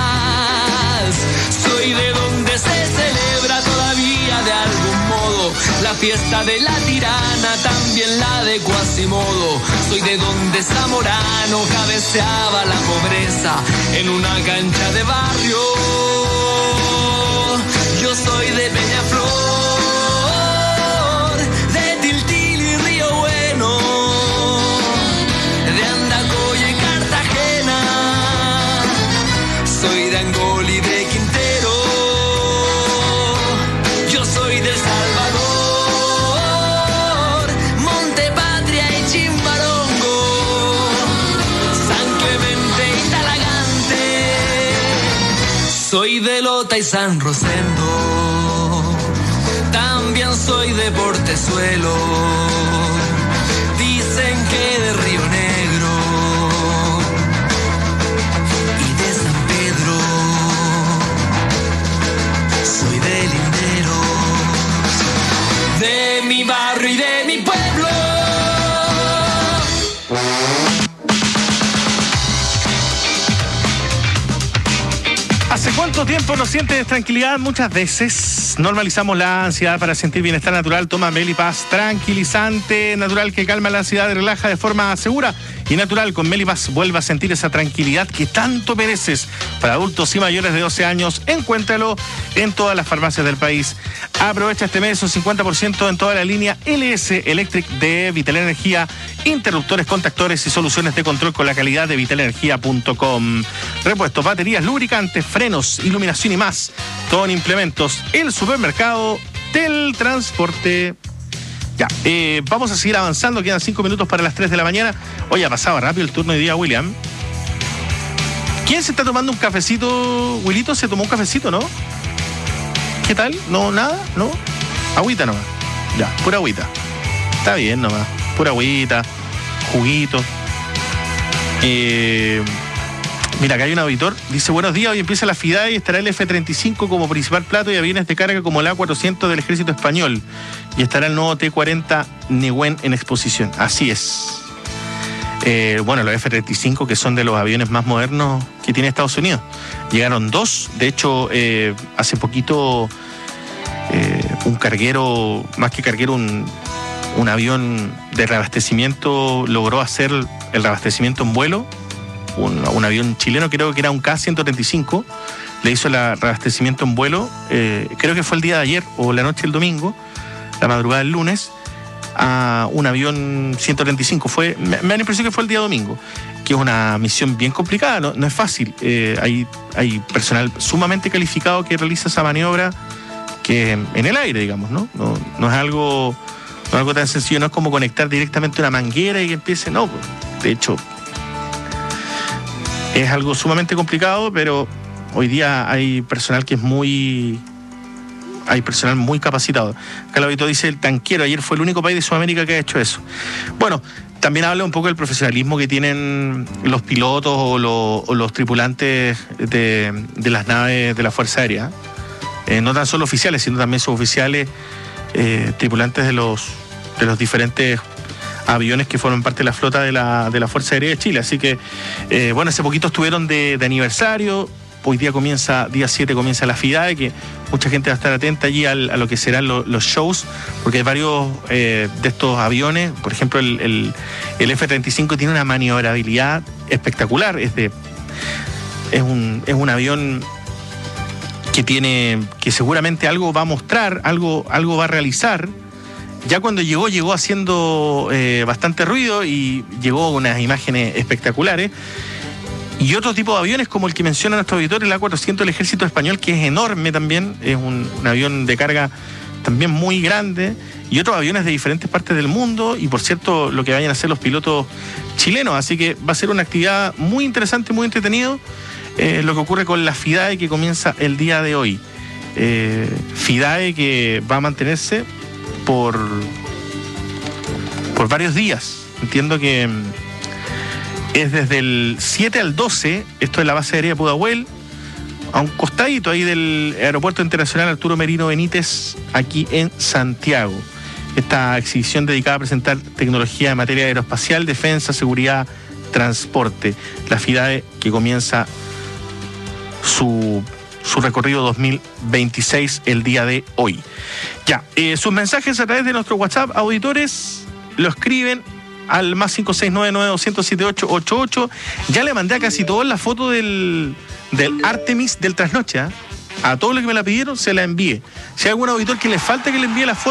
Soy de donde se celebra todavía de algún modo la fiesta de la tirana, también la de Quasimodo. Soy de donde Zamorano cabeceaba la pobreza en una cancha de barrio. Yo soy de Peñaflor, de Tiltil y Río Bueno, de Andacollo y Cartagena. Soy de Angol y de Quintero. Quillota y San Rosendo. También soy de Portezuelo. Dicen que de Río Negro y de San Pedro. Soy de Linderos, de mi barrio y de mi pueblo. ¿Hace cuánto tiempo no sientes tranquilidad? Muchas veces normalizamos la ansiedad para sentir bienestar natural. Toma Melipaz, tranquilizante natural que calma la ansiedad y relaja de forma segura y natural. Con Melipaz vuelve a sentir esa tranquilidad que tanto mereces. Para adultos y mayores de doce años, encuéntralo en todas las farmacias del país. Aprovecha este mes un cincuenta por ciento en toda la línea L S Electric de Vital Energía, interruptores, contactores y soluciones de control con la calidad de vital energía punto com. Repuestos, baterías, lubricantes, frenos, iluminación y más. Todo en implementos. El supermercado del transporte. Ya, eh, vamos a seguir avanzando. Quedan cinco minutos para las tres de la mañana. Hoy ha pasado rápido el turno de día, William. ¿Quién se está tomando un cafecito? Wilito se tomó un cafecito, ¿no? ¿Qué tal? ¿No, nada? ¿No? Agüita nomás. Ya, pura agüita. Está bien nomás. Pura agüita, juguito. Eh... Mira, acá hay un auditor, dice, buenos días, hoy empieza la FIDAE y estará el F treinta y cinco como principal plato y aviones de carga como el A cuatrocientos del Ejército Español. Y estará el nuevo T cuarenta Nehuen en exposición. Así es. Eh, bueno, los F treinta y cinco, que son de los aviones más modernos que tiene Estados Unidos. Llegaron dos, de hecho, eh, hace poquito eh, un carguero, más que carguero, un, un avión de reabastecimiento logró hacer el reabastecimiento en vuelo. Un, un avión chileno, creo que era un K ciento treinta y cinco, le hizo el reabastecimiento en vuelo, eh, creo que fue el día de ayer o la noche del domingo, la madrugada del lunes, a un avión ciento treinta y cinco. Fue, me, me da la impresión que fue el día domingo, que es una misión bien complicada, no, no es fácil. Eh, hay, hay personal sumamente calificado que realiza esa maniobra que en el aire, digamos, ¿no? No, no es algo, no es algo tan sencillo, no es como conectar directamente una manguera y que empiece, no, de hecho es algo sumamente complicado, pero hoy día hay personal que es muy... Hay personal muy capacitado. Calavito dice, el tanquero, ayer fue el único país de Sudamérica que ha hecho eso. Bueno, también habla un poco del profesionalismo que tienen los pilotos o, lo, o los tripulantes de, de las naves de la Fuerza Aérea. Eh, no tan solo oficiales, sino también suboficiales, eh, tripulantes de los, de los diferentes aviones que forman parte de la flota de la, de la Fuerza Aérea de Chile. Así que, eh, bueno, hace poquito estuvieron de, de aniversario. Hoy día comienza, día siete comienza la FIDAE, que mucha gente va a estar atenta allí al, a lo que serán lo, los shows, porque hay varios eh, de estos aviones. Por ejemplo, el, el, el F treinta y cinco tiene una maniobrabilidad espectacular. Es, de, es, un, es un avión que tiene, que seguramente algo va a mostrar, algo, algo va a realizar. Ya cuando llegó, llegó haciendo eh, bastante ruido y llegó unas imágenes espectaculares. Y otro tipo de aviones como el que menciona nuestro auditor, el A cuatrocientos del Ejército Español, que es enorme también, es un, un avión de carga también muy grande, y otros aviones de diferentes partes del mundo, y por cierto, lo que vayan a hacer los pilotos chilenos. Así que va a ser una actividad muy interesante, muy entretenido, eh, lo que ocurre con la FIDAE que comienza el día de hoy. Eh, FIDAE que va a mantenerse por, por varios días. Entiendo que es desde el siete al doce, esto es la base aérea de Pudahuel, a un costadito ahí del Aeropuerto Internacional Arturo Merino Benítez, aquí en Santiago. Esta exhibición dedicada a presentar tecnología en materia aeroespacial, defensa, seguridad, transporte. La FIDAE que comienza su, su recorrido dos mil veintiséis el día de hoy. Ya, eh, sus mensajes a través de nuestro WhatsApp, auditores, lo escriben al más cinco seis nueve nueve dos cero cero siete ocho ocho ocho. Ya le mandé a casi todos la foto del, del Artemis del trasnoche, ¿eh? A todos los que me la pidieron se la envié. Si hay algún auditor que le falta que le envíe la foto,